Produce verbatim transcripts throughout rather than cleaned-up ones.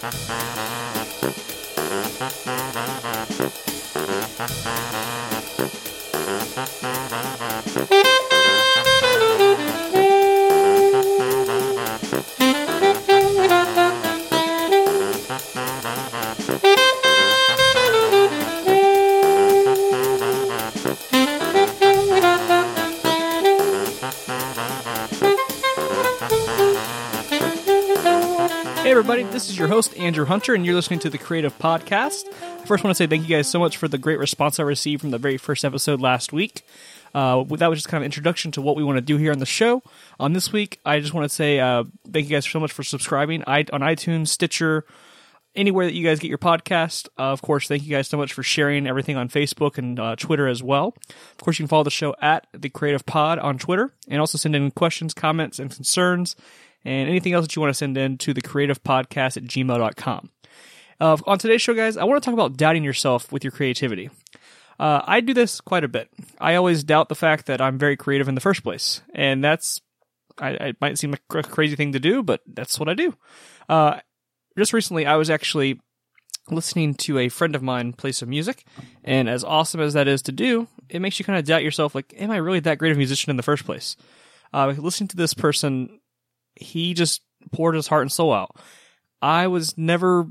Hey everybody, this is your host, Andrew Hunter, and you're listening to The Creative Podcast. I first want to say thank you guys so much for the great response I received from the very first episode last week. Uh, that was just kind of an introduction to what we want to do here on the show. On this week, I just want to say uh, thank you guys so much for subscribing I, on iTunes, Stitcher, anywhere that you guys get your podcast. Uh, of course, thank you guys so much for sharing everything on Facebook and uh, Twitter as well. Of course, you can follow the show at The Creative Pod on Twitter, and also send in questions, comments, and concerns, and anything else that you want to send in to thecreativepodcast at gmail dot com. Uh, on today's show, guys, I want to talk about doubting yourself with your creativity. Uh, I do this quite a bit. I always doubt the fact that I'm very creative in the first place, and that's, I, it might seem like a crazy thing to do, but that's what I do. Uh, just recently, I was actually listening to a friend of mine play some music, and as awesome as that is to do, it makes you kind of doubt yourself, like, am I really that great of a musician in the first place? Uh, listening to this person, he just poured his heart and soul out. I was never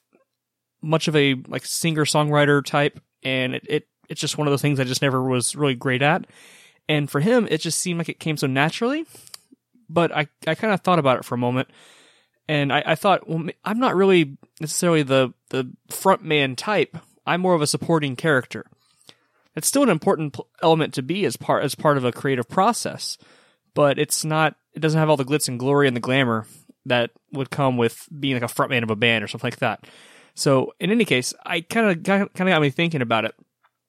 much of a like singer-songwriter type, and it, it it's just one of those things I just never was really great at. And for him, it just seemed like it came so naturally. But I, I kind of thought about it for a moment, and I, I thought, well, I'm not really necessarily the, the front man type. I'm more of a supporting character. It's still an important element to be as part as part of a creative process, but it's not. It doesn't have all the glitz and glory and the glamour that would come with being like a frontman of a band or something like that. So, in any case, I kind of kind of got me thinking about it.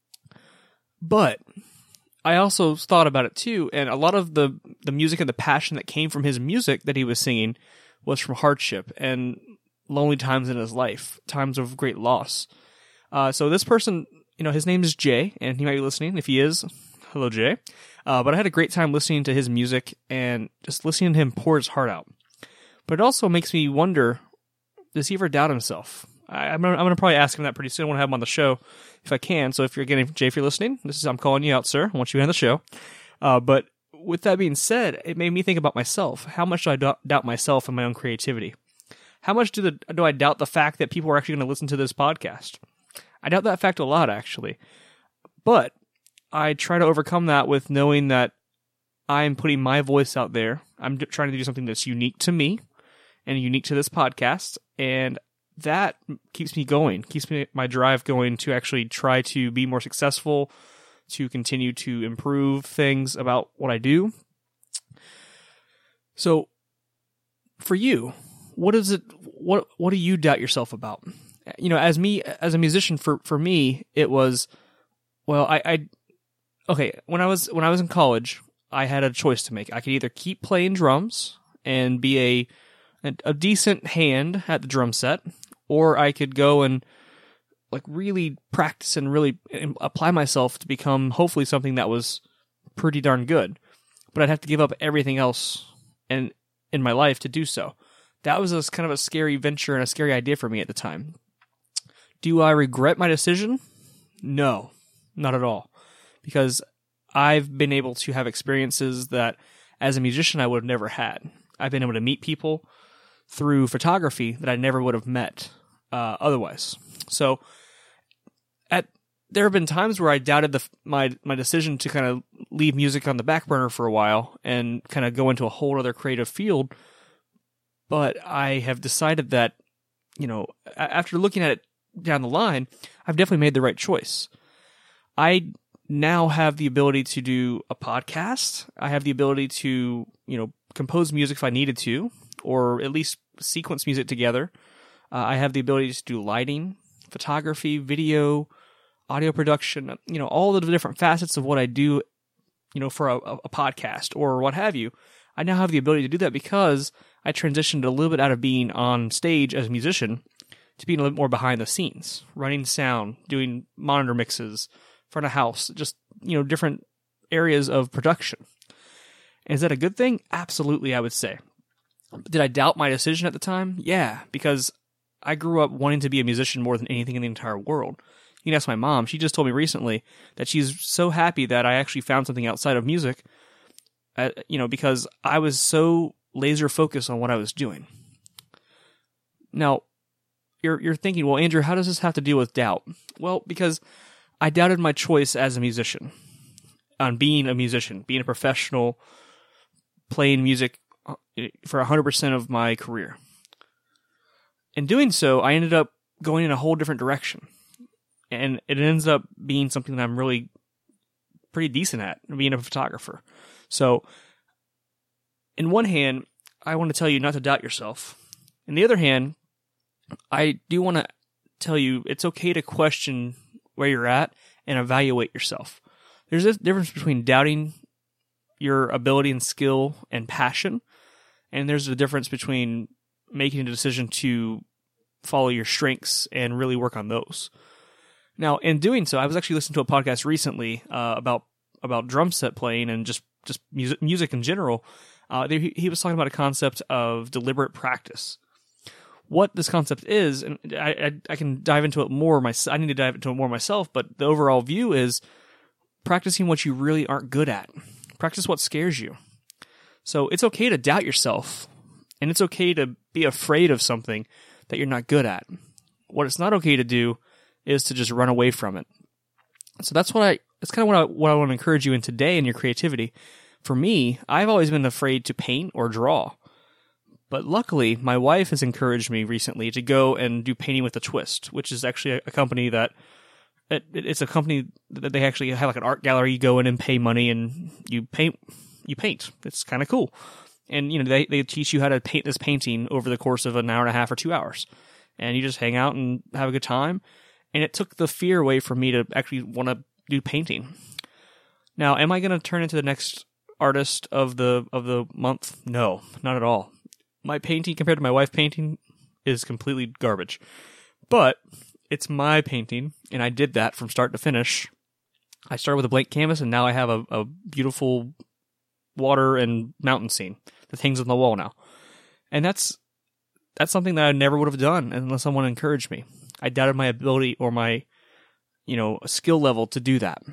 But I also thought about it too, and a lot of the the music and the passion that came from his music that he was singing was from hardship and lonely times in his life, times of great loss. Uh, so this person, you know, his name is Jay, and he might be listening. If he is, hello, Jay. Uh, but I had a great time listening to his music and just listening to him pour his heart out. But it also makes me wonder, does he ever doubt himself? I, I'm gonna, I'm gonna probably ask him that pretty soon. I want to have him on the show if I can. So if you're getting Jay, if you're listening, this is I'm calling you out, sir. I want you on the show. Uh, but with that being said, it made me think about myself. How much do I doubt, doubt myself and my own creativity? How much do the do I doubt the fact that people are actually going to listen to this podcast? I doubt that fact a lot, actually. But I try to overcome that with knowing that I'm putting my voice out there. I'm d- trying to do something that's unique to me and unique to this podcast, and that keeps me going, keeps me my drive going to actually try to be more successful, to continue to improve things about what I do. So, for you, what is it? What what do you doubt yourself about? You know, as me as a musician, for for me, it was well, I. I Okay, when I was when I was in college, I had a choice to make. I could either keep playing drums and be a a, a decent hand at the drum set, or I could go and like really practice and really apply myself to become hopefully something that was pretty darn good. But I'd have to give up everything else in in my life to do so. That was a kind of a scary venture and a scary idea for me at the time. Do I regret my decision? No, not at all. Because I've been able to have experiences that, as a musician, I would have never had. I've been able to meet people through photography that I never would have met uh, otherwise. So, at there have been times where I doubted the, my my decision to kind of leave music on the back burner for a while and kind of go into a whole other creative field. But I have decided that, you know, after looking at it down the line, I've definitely made the right choice. I now have the ability to do a podcast. I have the ability to, you know, compose music if I needed to, or at least sequence music together. Uh, I have the ability to do lighting, photography, video, audio production, you know, all the different facets of what I do, you know, for a, a podcast or what have you. I now have the ability to do that because I transitioned a little bit out of being on stage as a musician to being a little more behind the scenes, running sound, doing monitor mixes, front of house, just, you know, different areas of production. And is that a good thing? Absolutely, I would say. Did I doubt my decision at the time? Yeah, because I grew up wanting to be a musician more than anything in the entire world. You can ask my mom. She just told me recently that she's so happy that I actually found something outside of music, uh, you know, because I was so laser focused on what I was doing. Now, you're you're thinking, well, Andrew, how does this have to deal with doubt? Well, because I doubted my choice as a musician, on being a musician, being a professional, playing music for one hundred percent of my career. In doing so, I ended up going in a whole different direction. And it ends up being something that I'm really pretty decent at, being a photographer. So, in one hand, I want to tell you not to doubt yourself. On the other hand, I do want to tell you it's okay to question where you're at and evaluate yourself. There's a difference between doubting your ability and skill and passion, and there's a difference between making a decision to follow your strengths and really work on those. Now, in doing so, I was actually listening to a podcast recently uh, about about drum set playing and just just music, music in general. Uh, he, he was talking about a concept of deliberate practice. What this concept is, and I, I, I can dive into it more. Myself, I need to dive into it more myself. But the overall view is practicing what you really aren't good at. Practice what scares you. So it's okay to doubt yourself, and it's okay to be afraid of something that you're not good at. What it's not okay to do is to just run away from it. So that's what I, that's kind of what I, what I want to encourage you in today in your creativity. For me, I've always been afraid to paint or draw. But luckily, my wife has encouraged me recently to go and do Painting with a Twist, which is actually a, a company that, it, it's a company that they actually have like an art gallery. You go in and pay money and you paint, you paint. It's kind of cool. And, you know, they, they teach you how to paint this painting over the course of an hour and a half or two hours. And you just hang out and have a good time. And it took the fear away from me to actually want to do painting. Now, am I going to turn into the next artist of the of the month? No, not at all. My painting compared to my wife painting is completely garbage. But it's my painting, and I did that from start to finish. I started with a blank canvas, and now I have a, a beautiful water and mountain scene that hangs on the wall now. And that's that's something that I never would have done unless someone encouraged me. I doubted my ability or my, you know, skill level to do that.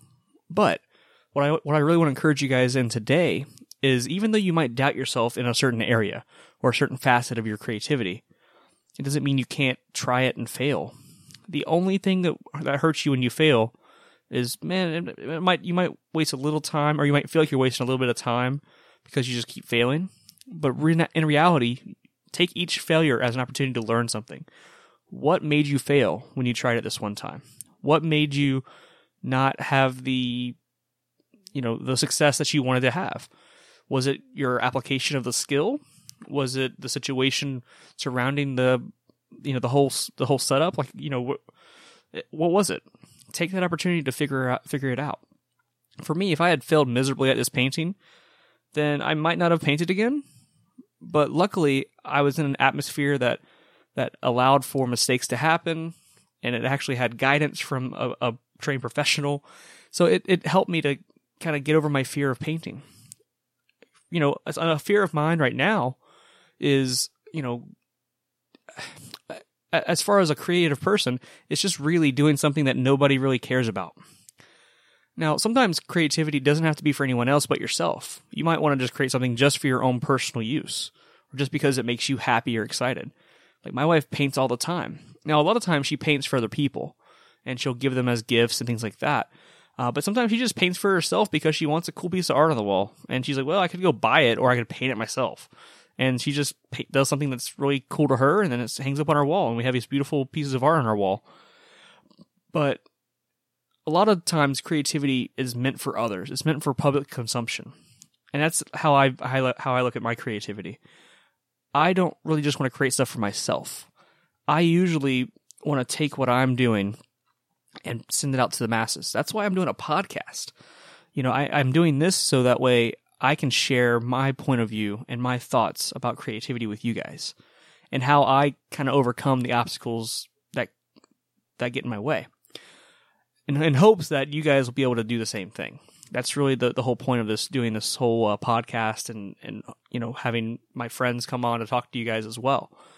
But what I what I really want to encourage you guys in today is, even though you might doubt yourself in a certain area or a certain facet of your creativity, it doesn't mean you can't try it and fail. The only thing that that hurts you when you fail is, man, it, it might you might waste a little time, or you might feel like you're wasting a little bit of time because you just keep failing. But re- in reality, take each failure as an opportunity to learn something. What made you fail when you tried it this one time? What made you not have the, you know, the success that you wanted to have? Was it your application of the skill? Was it the situation surrounding the, you know, the whole the whole setup? Like, you know, what, what was it? Take that opportunity to figure out figure it out. For me, if I had failed miserably at this painting, then I might not have painted again. But luckily, I was in an atmosphere that that allowed for mistakes to happen, and it actually had guidance from a, a trained professional. So it, it helped me to kind of get over my fear of painting. You know, a fear of mine right now is, you know, as far as a creative person, it's just really doing something that nobody really cares about. Now, sometimes creativity doesn't have to be for anyone else but yourself. You might want to just create something just for your own personal use, or just because it makes you happy or excited. Like, my wife paints all the time. Now, a lot of times she paints for other people, and she'll give them as gifts and things like that. Uh, but sometimes she just paints for herself because she wants a cool piece of art on the wall. And she's like, well, I could go buy it, or I could paint it myself. And she just paint, does something that's really cool to her, and then it hangs up on our wall, and we have these beautiful pieces of art on our wall. But a lot of times, creativity is meant for others. It's meant for public consumption. And that's how I how I look at my creativity. I don't really just want to create stuff for myself. I usually want to take what I'm doing and send it out to the masses. That's why I'm doing a podcast. You know, I, I'm doing this so that way I can share my point of view and my thoughts about creativity with you guys, and how I kind of overcome the obstacles that that get in my way, in, in hopes that you guys will be able to do the same thing. That's really the, the whole point of this, doing this whole uh, podcast, and, and, you know, having my friends come on to talk to you guys as well.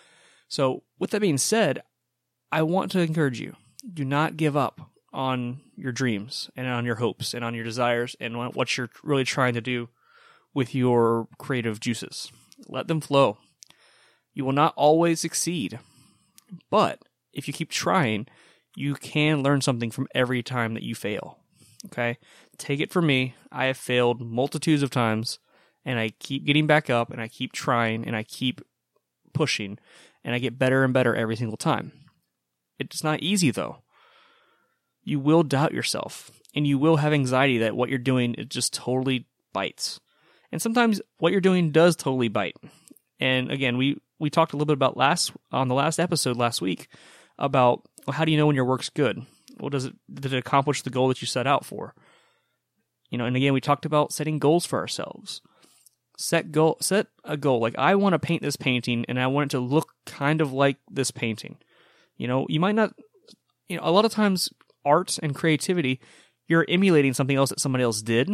So with that being said, I want to encourage you, do not give up on your dreams and on your hopes and on your desires and on what you're really trying to do with your creative juices. Let them flow. You will not always succeed, but if you keep trying, you can learn something from every time that you fail. Okay? Take it from me. I have failed multitudes of times, and I keep getting back up, and I keep trying, and I keep pushing, and I get better and better every single time. It's not easy, though. You will doubt yourself, and you will have anxiety that what you're doing, it just totally bites. And sometimes what you're doing does totally bite. And again, we, we talked a little bit about last on the last episode last week about, well, how do you know when your work's good? Well, does it did it accomplish the goal that you set out for? You know, and again, we talked about setting goals for ourselves. Set goal, set a goal. Like, I want to paint this painting, and I want it to look kind of like this painting. You know, you might not. You know, a lot of times, art and creativity, you're emulating something else that somebody else did,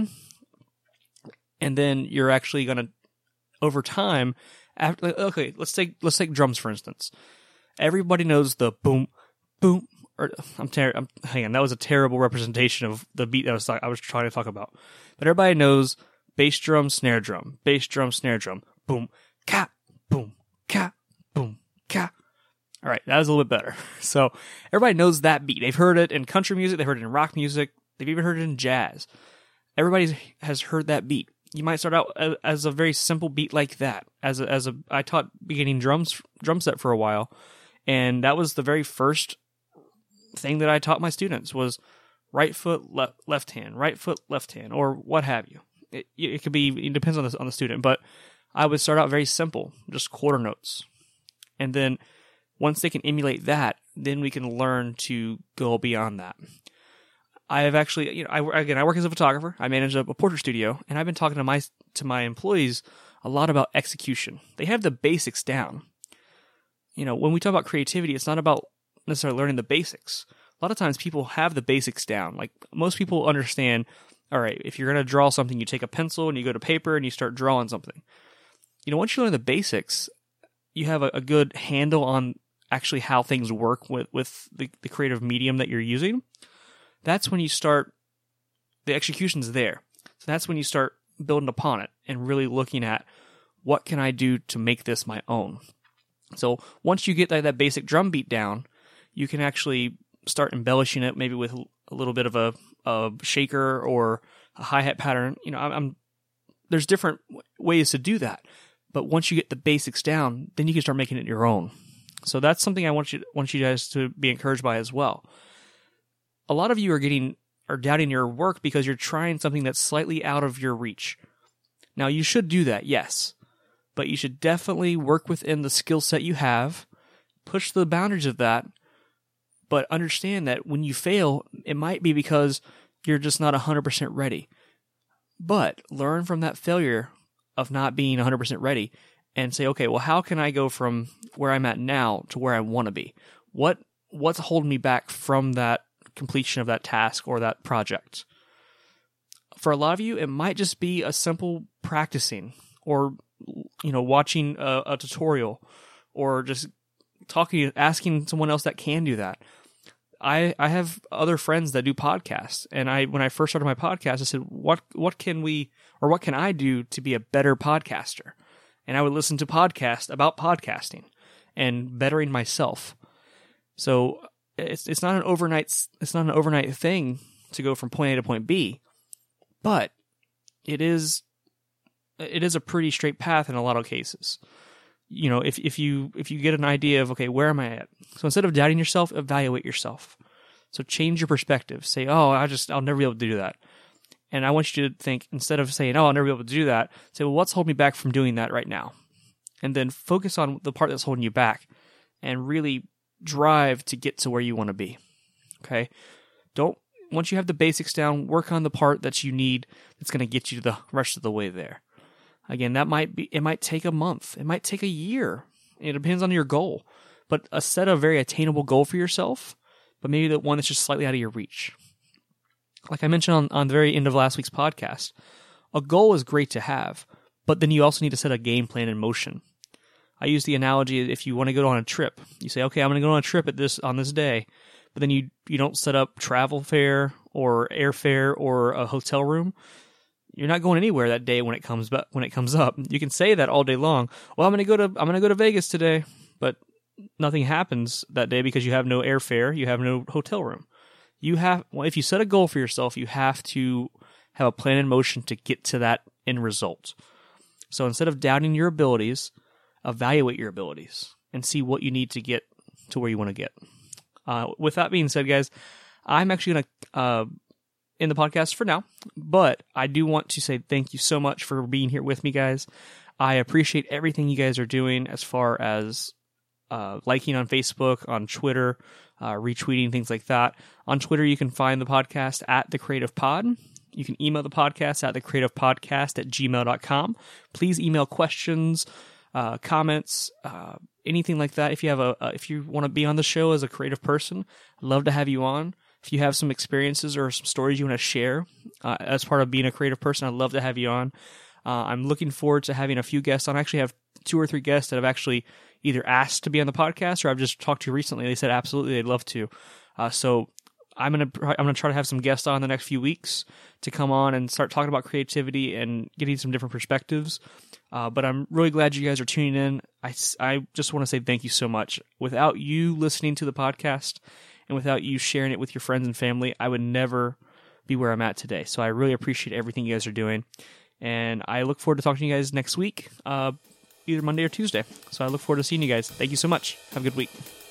and then you're actually going to, over time, after okay, let's take let's take drums for instance. Everybody knows the boom, boom. Or I'm ter- I'm hang on, that was a terrible representation of the beat that I was I was trying to talk about. But everybody knows bass drum, snare drum, bass drum, snare drum, boom, ka, boom, ka, boom, ka. All right, that was a little bit better. So everybody knows that beat. They've heard it in country music, they've heard it in rock music, they've even heard it in jazz. Everybody has heard that beat. You might start out as a very simple beat like that. As a, as a, I taught beginning drums drum set for a while, and that was the very first thing that I taught my students was right foot, left left hand, right foot, left hand, or what have you. It, it could be, it depends on the on the student, but I would start out very simple, just quarter notes, and then once they can emulate that, then we can learn to go beyond that. I have actually, you know, I, again, I work as a photographer. I manage a, a portrait studio, and I've been talking to my to my employees a lot about execution. They have the basics down. You know, when we talk about creativity, it's not about necessarily learning the basics. A lot of times people have the basics down. Like, most people understand, all right, if you're going to draw something, you take a pencil and you go to paper and you start drawing something. You know, once you learn the basics, you have a, a good handle on actually how things work with, with the, the creative medium that you're using. That's when you start, the execution's there. So that's when you start building upon it and really looking at, what can I do to make this my own? So once you get that, that basic drum beat down, you can actually start embellishing it, maybe with a little bit of a, a shaker or a hi-hat pattern. You know, I'm, I'm there's different ways to do that. But once you get the basics down, then you can start making it your own. So that's something I want you want you guys to be encouraged by as well. A lot of you are getting are doubting your work because you're trying something that's slightly out of your reach. Now, you should do that, yes, but you should definitely work within the skill set you have, push the boundaries of that, but understand that when you fail, it might be because you're just not one hundred percent ready. But learn from that failure of not being one hundred percent ready and say, okay, well, how can I go from where I'm at now to where I want to be? What What's holding me back from that completion of that task or that project? For a lot of you, it might just be a simple practicing or, you know, watching a, a tutorial or just talking, asking someone else that can do that. I, I have other friends that do podcasts, and I when I first started my podcast, I said, what what can we or what can I do to be a better podcaster? And I would listen to podcasts about podcasting and bettering myself. So it's it's not an overnight it's not an overnight thing to go from point A to point B, but it is it is a pretty straight path in a lot of cases. You know, if if you if you get an idea of, okay, where am I at? So instead of doubting yourself, evaluate yourself. So change your perspective. Say, oh, I just I'll never be able to do that. And I want you to think, instead of saying, oh, I'll never be able to do that, say, well, what's holding me back from doing that right now? And then focus on the part that's holding you back and really drive to get to where you want to be. Okay? Don't once you have the basics down, work on the part that you need that's going to get you the rest of the way there. Again, that might be, it might take a month. It might take a year. It depends on your goal. But a set a very attainable goal for yourself, but maybe the one that's just slightly out of your reach. Like I mentioned on, on the very end of last week's podcast, a goal is great to have, but then you also need to set a game plan in motion. I use the analogy if you want to go on a trip, you say, okay, I'm going to go on a trip at this on this day, but then you you don't set up travel fare or airfare or a hotel room. You're not going anywhere that day when it comes but when it comes up. You can say that all day long. Well, I'm going to go to I'm going to go to Vegas today, but nothing happens that day because you have no airfare, you have no hotel room. You have well, if you set a goal for yourself, you have to have a plan in motion to get to that end result. So instead of doubting your abilities, evaluate your abilities and see what you need to get to where you want to get. Uh, with that being said, guys, I'm actually going to uh, end the podcast for now, but I do want to say thank you so much for being here with me, guys. I appreciate everything you guys are doing as far as uh, liking on Facebook, on Twitter, uh, retweeting, things like that. On Twitter, you can find the podcast at The Creative Pod. You can email the podcast at thecreativepodcast at gmail dot com. Please email questions, uh, comments, uh, anything like that. If you have a, uh, if you want to be on the show as a creative person, I'd love to have you on. If you have some experiences or some stories you want to share uh, as part of being a creative person, I'd love to have you on. Uh, I'm looking forward to having a few guests on. I actually have two or three guests that have actually either asked to be on the podcast or I've just talked to recently. They said absolutely they'd love to. Uh, so I'm gonna I'm gonna try to have some guests on the next few weeks to come on and start talking about creativity and getting some different perspectives. Uh, but I'm really glad you guys are tuning in. I, I just want to say thank you so much. Without you listening to the podcast and without you sharing it with your friends and family, I would never be where I'm at today. So I really appreciate everything you guys are doing. And I look forward to talking to you guys next week, uh, either Monday or Tuesday. So I look forward to seeing you guys. Thank you so much. Have a good week.